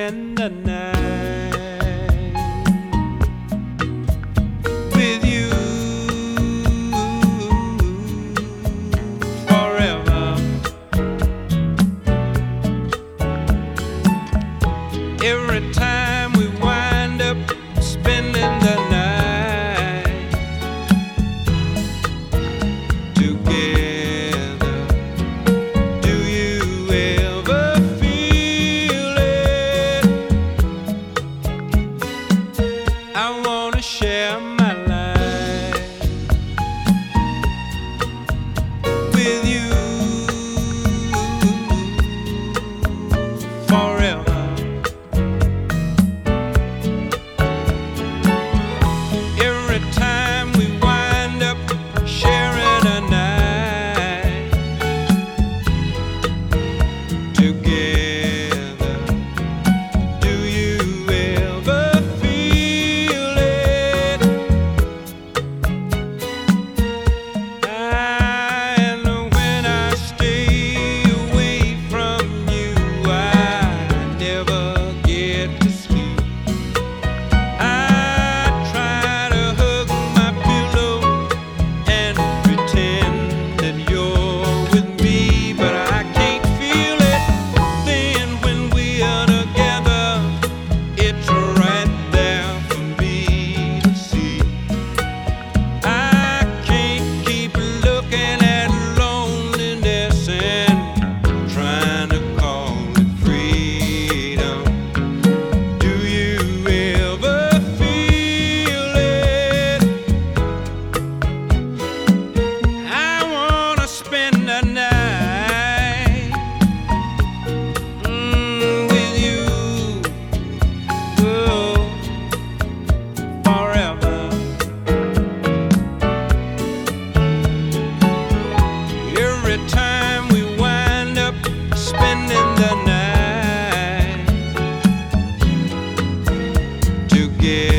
spend the night with you forever. Every time we wind up spending the night together, do you ever feel it? I wanna share my life with you forever. Every time we wind up sharing a night together, do you ever feel it? And when I stay away from you, I never get to sleep. I try to hug my pillow and pretend that you're with me, but I can't feel it. Then when we are together, it's right there for me to see. I can't keep looking at loneliness and trying to call it freedom. Do you ever feel it? I wanna spend the night with you forever. Every time we wind up spending the night together.